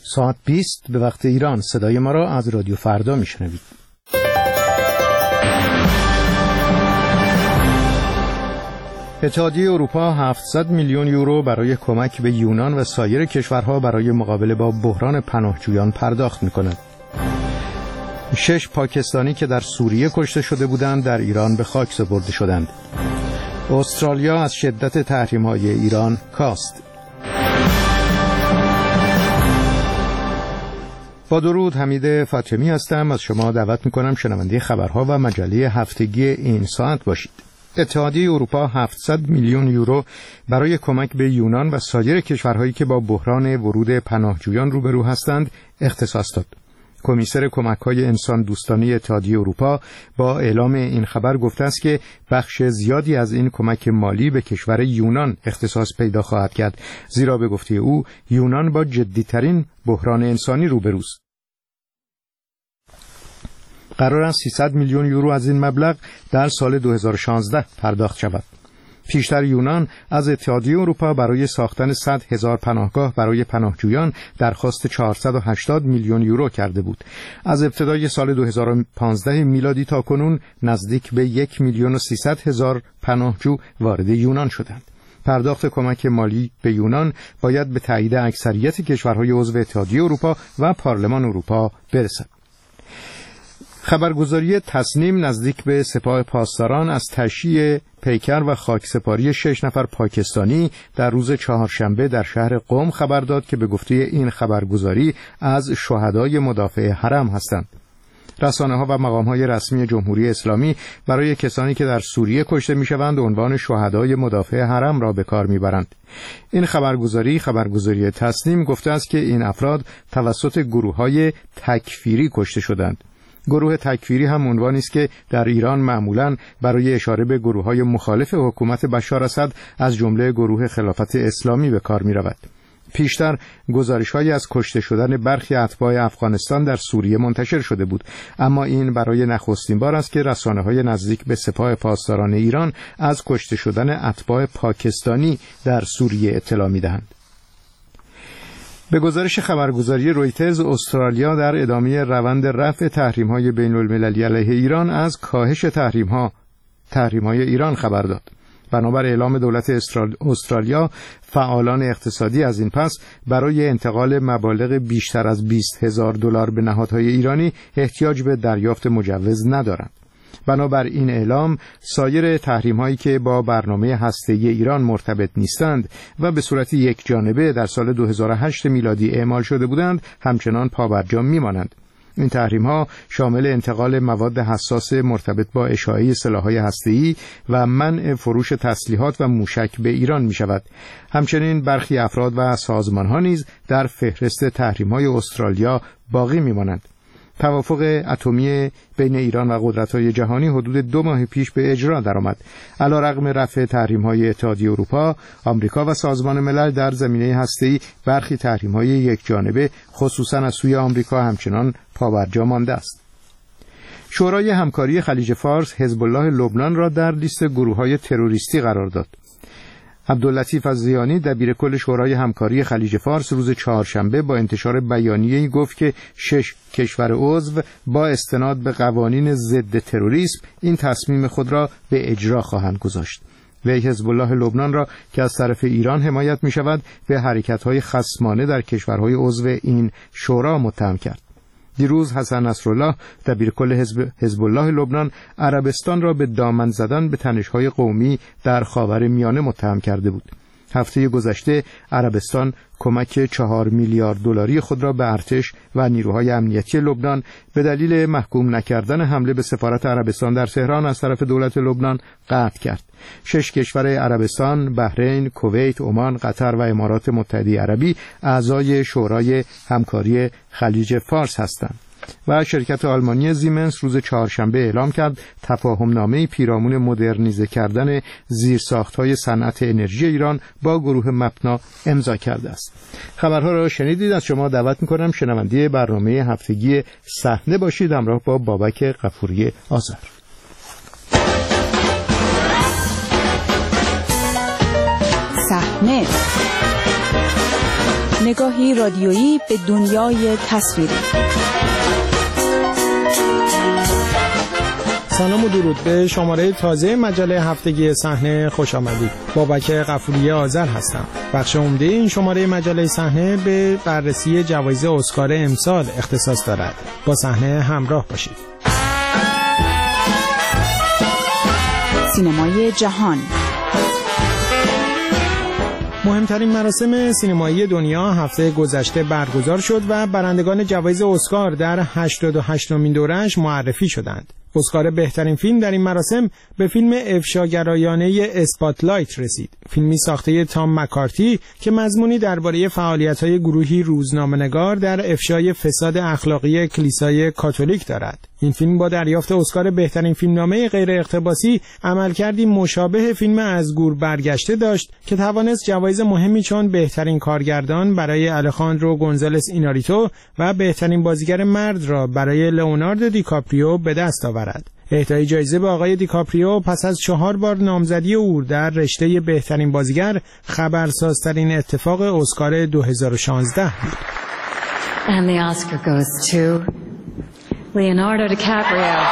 ساعت 20 به وقت ایران. صدای ما را از رادیو فردا میشنوید. اتحادیه اروپا 700 میلیون یورو برای کمک به یونان و سایر کشورها برای مقابله با بحران پناهجویان پرداخت می‌کند. 6 پاکستانی که در سوریه کشته شده بودند در ایران به خاک سپرده شدند. استرالیا از شدت تحریم‌های ایران کاست. با درود، حمید فاطمی هستم. از شما دعوت می‌کنم شنونده خبرها و مجله هفتگی این ساعت باشید. اتحادیه اروپا 700 میلیون یورو برای کمک به یونان و سایر کشورهایی که با بحران ورود پناهجویان روبرو هستند اختصاص داد. کمیسر کمک‌های انسان دوستانه اتحادیه اروپا با اعلام این خبر گفته است که بخش زیادی از این کمک مالی به کشور یونان اختصاص پیدا خواهد کرد، زیرا به گفته او یونان با جدی‌ترین بحران انسانی روبروست. قرار است 300 میلیون یورو از این مبلغ در سال 2016 پرداخت شود. پیشتر یونان از اتحادیه اروپا برای ساختن 100,000 پناهگاه برای پناهجویان درخواست 480 میلیون یورو کرده بود. از ابتدای سال 2015 میلادی تا کنون نزدیک به 1,300,000 پناهجو وارد یونان شدند. پرداخت کمک مالی به یونان باید به تایید اکثریت کشورهای عضو اتحادیه اروپا و پارلمان اروپا برسد. خبرگزاری تصنیم نزدیک به سپاه پاسداران از تشییع پیکر و خاکسپاری 6 نفر پاکستانی در روز چهارشنبه در شهر قم خبر داد که به گفته این خبرگزاری از شهدای مدافع حرم هستند. رسانه‌ها و مقام‌های رسمی جمهوری اسلامی برای کسانی که در سوریه کشته می‌شوند عنوان شهدای مدافع حرم را به کار می‌برند. این خبرگزاری تصنیم گفته است که این افراد توسط گروه‌های تکفیری کشته شدند. گروه تکفیری هم عنوانی است که در ایران معمولاً برای اشاره به گروه‌های مخالف حکومت بشار اسد از جمله گروه خلافت اسلامی به کار می‌رود. پیشتر گزارش‌هایی از کشته شدن برخی اتباع افغانستان در سوریه منتشر شده بود، اما این برای نخستین بار است که رسانه‌های نزدیک به سپاه پاسداران ایران از کشته شدن اتباع پاکستانی در سوریه اطلاع می‌دهند. به گزارش خبرگزاری رویترز، استرالیا در ادامه روند رفع تحریم‌های بین‌المللی علیه ایران از کاهش تحریم‌های ایران خبر داد. بنابر اعلام دولت استرالیا، فعالان اقتصادی از این پس برای انتقال مبالغ بیشتر از $20,000 به نهادهای ایرانی احتیاج به دریافت مجوز ندارند. بنابر این اعلام، سایر تحریم‌هایی که با برنامه هسته‌ای ایران مرتبط نیستند و به صورت یک جانبه در سال 2008 میلادی اعمال شده بودند، همچنان پابرجا می‌مانند. این تحریم‌ها شامل انتقال مواد حساس مرتبط با اشاعه سلاح‌های هسته‌ای و منع فروش تسلیحات و موشک به ایران می‌شود. همچنین برخی افراد و سازمان‌ها نیز در فهرست تحریم‌های استرالیا باقی می‌مانند. توافق اتمی بین ایران و قدرت‌های جهانی حدود 2 ماه پیش به اجرا درآمد. علیرغم رفع تحریم‌های اتحادیه اروپا، آمریکا و سازمان ملل در زمینه هسته‌ای برخی تحریم‌های یکجانبه خصوصاً از سوی آمریکا همچنان پابرجا مانده است. شورای همکاری خلیج فارس حزب الله لبنان را در لیست گروه‌های تروریستی قرار داد. عبداللطیف الزیانی دبیر کل شورای همکاری خلیج فارس روز چهارشنبه با انتشار بیانیه‌ای گفت که 6 کشور عضو با استناد به قوانین ضد تروریسم این تصمیم خود را به اجرا خواهند گذاشت. وی حزب الله لبنان را که از طرف ایران حمایت می شود به حرکت‌های خصمانه در کشورهای عضو این شورا متهم کرد. دیروز حسن نصرالله دبیرکل حزب الله لبنان عربستان را به دامن زدن به تنش‌های قومی در خاورمیانه متهم کرده بود. هفته گذشته عربستان کمک 4 میلیارد دلاری خود را به ارتش و نیروهای امنیتی لبنان به دلیل محکوم نکردن حمله به سفارت عربستان در تهران از طرف دولت لبنان قطع کرد. 6 کشور عربستان، بحرین، کویت، عمان، قطر و امارات متحده عربی اعضای شورای همکاری خلیج فارس هستند. و شرکت آلمانی زیمنس روز چهارشنبه اعلام کرد تفاهمنامه پیرامون مدرنیزه کردن زیرساخت‌های صنعت انرژی ایران با گروه مپنا امضا کرده است. خبرها را شنیدید. از شما دعوت می‌کنم شنونده برنامه هفتگی صحنه باشید همراه با بابک غفوری آذر. صحنه نگاهی رادیویی به دنیای تصویری. سلام و درود به شماره تازه مجله هفتگی صحنه خوش آمدید. بابک غفوری آذر هستم. بخش عمده این شماره مجله صحنه به بررسی جوایز اسکار امسال اختصاص دارد. با صحنه همراه باشید. سینمای جهان. مهمترین مراسم سینمایی دنیا هفته گذشته برگزار شد و برندگان جوایز اسکار در 88مین دوره‌اش معرفی شدند. اسکار بهترین فیلم در این مراسم به فیلم افشاگرایانه اسپاتلایت رسید. فیلمی ساخته تام مکارتی که مضمونی درباره فعالیت‌های گروهی روزنامه‌نگار در افشای فساد اخلاقی کلیسای کاتولیک دارد. این فیلم با دریافت اسکار بهترین فیلمنامه غیر اقتباسی عملکردی مشابه فیلم از گور برگشته داشت که توانست جوایز مهمی چون بهترین کارگردان برای الخاندرو گونزالس ایناریتو و بهترین بازیگر مرد را برای لئوناردو دیکاپریو به دست آورد. اهدای جایزه به آقای دیکاپریو پس از 4 بار نامزدی او در رشته بهترین بازیگر خبرسازترین اتفاق اسکار 2016 بود. And the Oscar goes to Leonardo DiCaprio.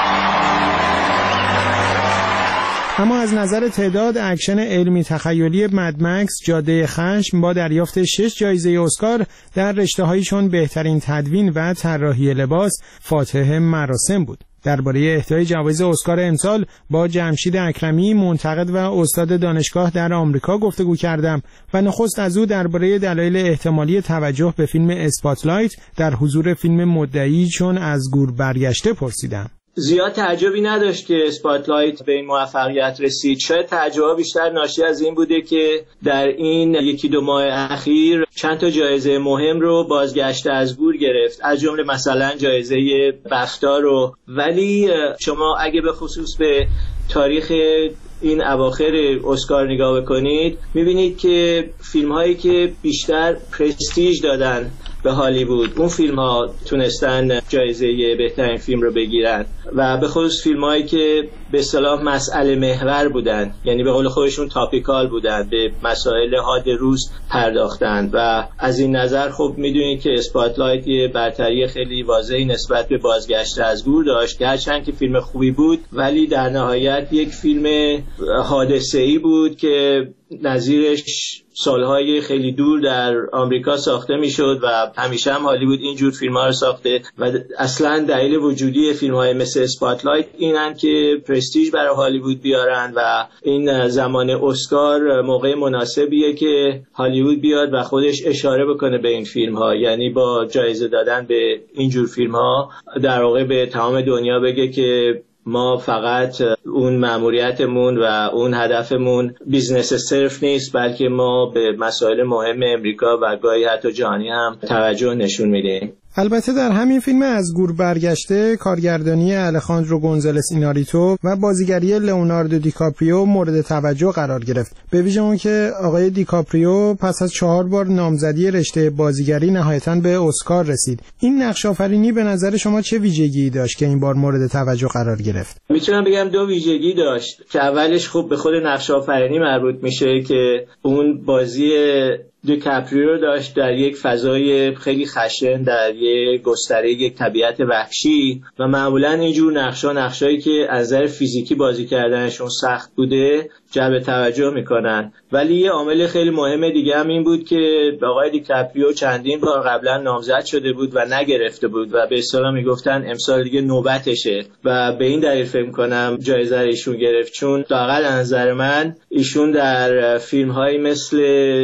اما از نظر تعداد اکشن علمی تخیلی مدمکس جاده خشم با دریافت 6 جایزه اسکار در رشته‌هایی چون بهترین تدوین و طراحی لباس فاتح مراسم بود. درباره اهدای جوایز اسکار امسال با جمشید اکرمی منتقد و استاد دانشگاه در آمریکا گفتگو کردم و نخست از او درباره دلایل احتمالی توجه به فیلم اسپاتلایت در حضور فیلم مدعی چون از گور برگشته پرسیدم. زیاد تعجبی نداشت که اسپاتلایت به این موفقیت رسید. شاید تعجب بیشتر ناشی از این بوده که در این 1-2 ماه اخیر چند تا جایزه مهم رو بازگشته از گور گرفت، از جمله مثلا جایزه بفتا رو. ولی شما اگه به خصوص به تاریخ این اواخر اسکار نگاه بکنید میبینید که فیلم هایی که بیشتر پرستیژ دادن به هالیوود، اون فیلم ها تونستن جایزه بهترین فیلم رو بگیرن و به خصوص فیلم هایی که به اصطلاح مسئله محور بودن، یعنی به قول خودشون تاپیکال بودن، به مسائل حاد روز پرداختن. و از این نظر خب میدونید که اسپاتلایت یه برتری خیلی واضحی نسبت به بازگشت از گور داشت که هرچند که فیلم خوبی بود ولی در نهایت یک فیلم حادثه‌ای بود که نظیرش سالهای خیلی دور در آمریکا ساخته میشد و همیشه هم هالیوود اینجور فیلم‌ها رو ساخته و اصلا دلیل وجودی فیلم‌های مثل اسپاتلایت اینن که پرستیژ برای هالیوود بیارن و این زمان اسکار موقع مناسبیه که هالیوود بیاد و خودش اشاره بکنه به این فیلم‌ها، یعنی با جایزه دادن به اینجور فیلم‌ها در واقع به تمام دنیا بگه که ما فقط اون مأموریتمون و اون هدفمون بیزنس صرف نیست، بلکه ما به مسائل مهم امریکا و گاهی حتی جهانی هم توجه نشون میدیم. البته در همین فیلم از گور برگشته کارگردانی الخاندرو گونزالس ایناریتو و بازیگری لئوناردو دیکاپریو مورد توجه قرار گرفت، به ویژه اون که آقای دیکاپریو پس از 4 بار نامزدی رشته بازیگری نهایتاً به اسکار رسید. این نقش آفرینی به نظر شما چه ویژگی داشت که این بار مورد توجه قرار گرفت؟ میتونم بگم 2 ویژگی داشت که اولش خب به خود نقش آفرینی مربوط میشه که اون بازی دیکاپریو داشت در یک فضای خیلی خشن، در یک گستره یک طبیعت وحشی و معمولا اینجور نقشایی که از نظر فیزیکی بازی کردنشون سخت بوده جلب توجه میکنن. ولی یه عامل خیلی مهم دیگه هم این بود که آقای دیکاپریو چندین بار قبلا نامزد شده بود و نگرفته بود و به اصطلاح میگفتن امسال دیگه نوبتشه و به این دلیل فکر میکنم جایزه رو ایشون گرفت، چون واقعا از نظر من ایشون در فیلم‌هایی مثل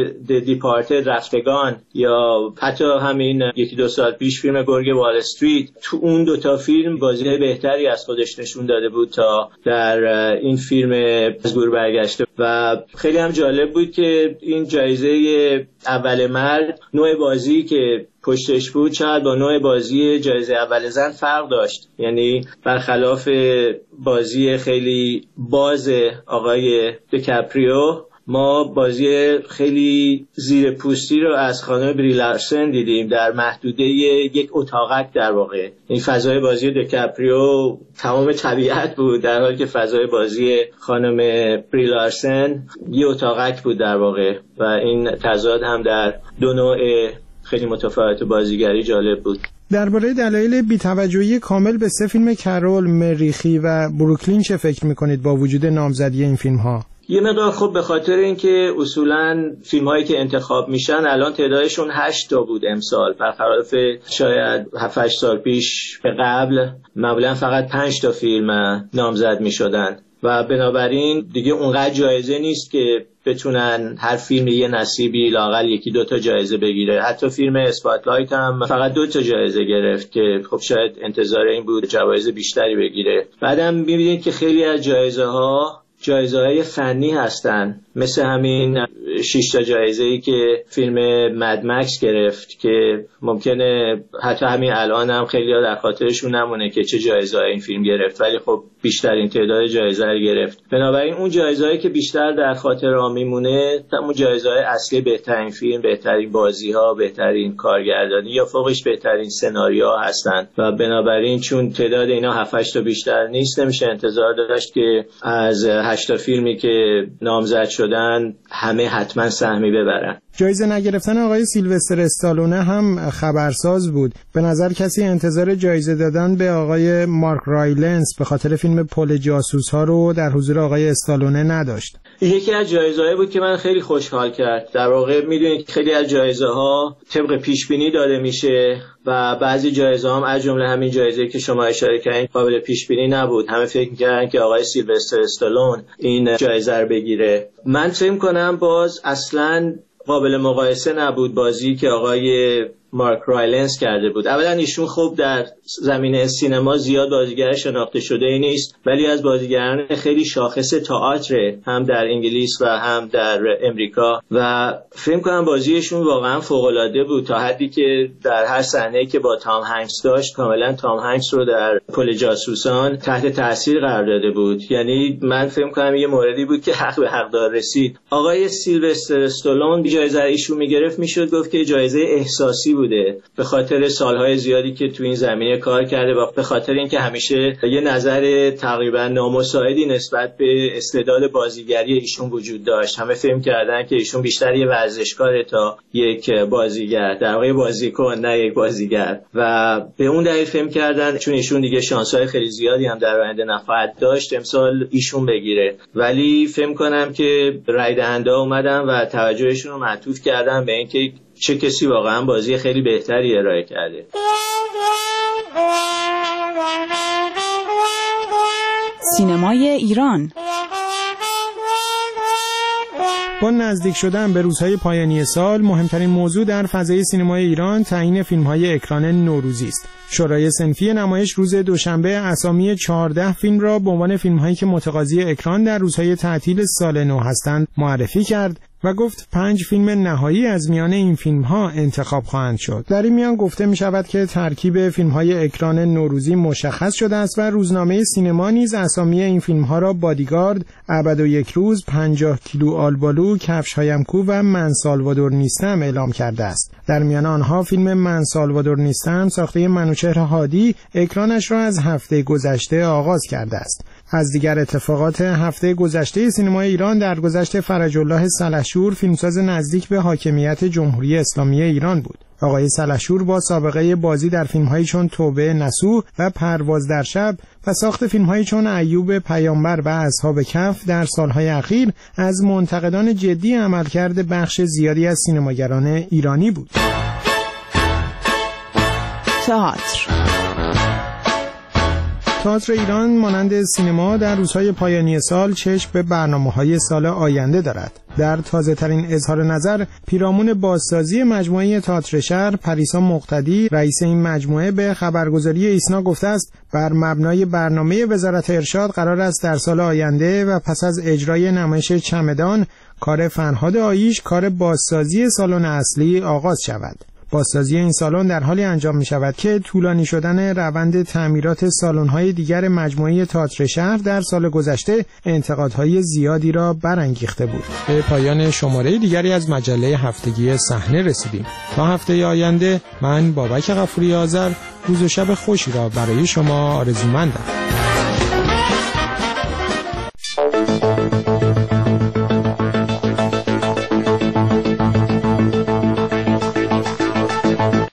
دیپارتد رفتگان یا حتی همین 1-2 سال پیش فیلم گرگ وال استریت، تو اون 2 فیلم بازی بهتری از خودش نشون داده بود تا در این فیلم از گور برگشته. و خیلی هم جالب بود که این جایزه اول مرد نوع بازی که پشتش بود شاید با نوع بازی جایزه اول زن فرق داشت، یعنی برخلاف بازی خیلی باز آقای دیکاپریو ما بازی خیلی زیر پوستی رو از خانم بری لارسن دیدیم در محدوده یک اتاقک. در واقع این فضای بازی دیکاپریو تمام طبیعت بود، در حالی که فضای بازی خانم بری لارسن یه اتاقک بود در واقع، و این تضاد هم در دو نوع خیلی متفاوت بازیگری جالب بود. درباره دلایل بی‌توجهی کامل به 3 فیلم کرول، مریخی و بروکلین چه فکر می‌کنید با وجود نامزدی این فیلم‌ها؟ یه مقدار خب به خاطر اینکه اصولاً فیلم‌هایی که انتخاب میشن الان تعدادشون 8 تا بود امسال، برخلاف شاید 7-8 سال پیش به قبل معمولاً فقط 5 تا فیلم نامزد میشدن و بنابراین دیگه اونقدر جایزه نیست که بتونن هر فیلم یه نصیبی لااقل 1-2 تا جایزه بگیره. حتی فیلم اسپاتلایت هم فقط 2 تا جایزه گرفت که خب شاید انتظار این بود جوایز بیشتری بگیره. بعدم می‌بینید که خیلی از جایزه‌های فنی هستن، مثل همین 6 تا جایزه‌ای که فیلم مد مکس گرفت که ممکنه حتی همین الان هم خیلی ها در خاطرشون نمونه که چه جایزه‌ای این فیلم گرفت، ولی خب بیشترین تعداد جایزه رو گرفت. بنابراین اون جایزه‌ای که بیشتر در خاطر ها میمونه اون جایزه‌های اصلی بهترین فیلم، بهترین بازی‌ها، بهترین کارگردانی یا فوقش بهترین سناریوها هستن و بنابراین چون تعداد اینا 7-8 تا بیشتر نیست نمیشه انتظار داشت که از 8 تا فیلمی که نامزد شدن همه حتما سهمی ببرن. جایزه نگرفتن آقای سیلوستر استالونه هم خبرساز بود. به نظر کسی انتظار جایزه دادن به آقای مارک رایلنس به خاطر فیلم پل جاسوس‌ها رو در حضور آقای استالونه نداشت. یکی از جایزه‌هایی بود که من خیلی خوشحال کرد. در واقع میدونید که خیلی از جایزه‌ها طبق پیش بینی داده میشه و بعضی جایزه‌ها هم از جمله همین جایزه‌ای که شما اشاره کردین قابل پیش بینی نبود. همه فکر می‌کردن که آقای سیلوستر استالون این جایزه رو بگیره. من فکر می‌کنم باز اصلاً قابل مقایسه نبود بازی که آقای مارک رایلنس کرده بود. اولا ایشون خوب در زمینه سینما زیاد بازیگر شناخته شده ای نیست، ولی از بازیگران خیلی شاخص تئاتر هم در انگلیس و هم در امریکا و فکر کنم بازیشون واقعا فوق العاده بود تا حدی که در هر صحنه‌ای که با تام هنگس داشت کاملا تام هنگس رو در پل جاسوسان تحت تاثیر قرار داده بود. یعنی من فکر کنم یه موردی بود که حق به حقدار رسید. آقای سیلوستر استالون جایزه ایشون میگرفت میشد گفت که جایزه احساسی بوده به خاطر سالهای زیادی که تو این زمینه کار کرده و به خاطر اینکه همیشه یه نظر تقریبا نامساعدی نسبت به استعداد بازیگری ایشون وجود داشت. همه فهم کردن که ایشون بیشتر یه ورزشکاره تا یک بازیگر، در واقع بازیکن نه یک بازیگر، و به اون دلیل فهم کردن چون ایشون دیگه شانس‌های خیلی زیادی هم در آینده نخواهد داشت امسال ایشون بگیره. ولی فهم کنم که رای دهنده اومدن و توجهشون رو معطوف کردن به اینکه چه کسی واقعا بازی خیلی بهتری ارائه کرده. سینمای ایران با نزدیک شدن به روزهای پایانی سال مهمترین موضوع در فضای سینمای ایران تعیین فیلم‌های اکران نوروزی است. شورای صنفی نمایش روز دوشنبه اسامی 14 فیلم را به عنوان فیلم‌هایی که متقاضی اکران در روزهای تعطیل سال نو هستند معرفی کرد و گفت 5 فیلم نهایی از میان این فیلم‌ها انتخاب خواهند شد. در این میان گفته می شود که ترکیب فیلم‌های اکران نوروزی مشخص شده است و روزنامه سینما نیز اسامی این فیلم‌ها را بادیگارد، ابد و یک روز، 50 کیلو آلبالو، کفش‌هایم کو و من سالوادور نیستم اعلام کرده است. در میان آنها فیلم من سالوادور نیستم ساخته منوچهر هادی اکرانش را از هفته گذشته آغاز کرده است. از دیگر اتفاقات هفته گذشته سینمای ایران درگذشت فرج الله سلحشور فیلمساز نزدیک به حاکمیت جمهوری اسلامی ایران بود. آقای سلحشور با سابقه بازی در فیلم‌هایی چون توبه نسو و پرواز در شب و ساخت فیلم‌هایی چون ایوب پیامبر و اصحاب کهف در سالهای اخیر از منتقدان جدی عملکرد بخش زیادی از سینماگران ایرانی بود. تئاتر ایران مانند سینما در روزهای پایانی سال چشم به برنامه‌های سال آینده دارد. در تازه‌ترین اظهار نظر پیرامون بازسازی مجموعه تئاتر شهر پریسا مقتدی رئیس این مجموعه به خبرگزاری ایسنا گفته است بر مبنای برنامه وزارت ارشاد قرار است در سال آینده و پس از اجرای نمایش چمدان کار فرهاد آییش کار بازسازی سالن اصلی آغاز شود. بازسازی این سالن در حالی انجام می شود که طولانی شدن روند تعمیرات سالن‌های دیگر مجموعه تئاتر شهر در سال گذشته انتقادهای زیادی را برانگیخته بود. به پایان شماره دیگری از مجله هفتگی صحنه رسیدیم. تا هفته آینده من بابک غفوری آذر روز و شب خوشی را برای شما آرزومندم.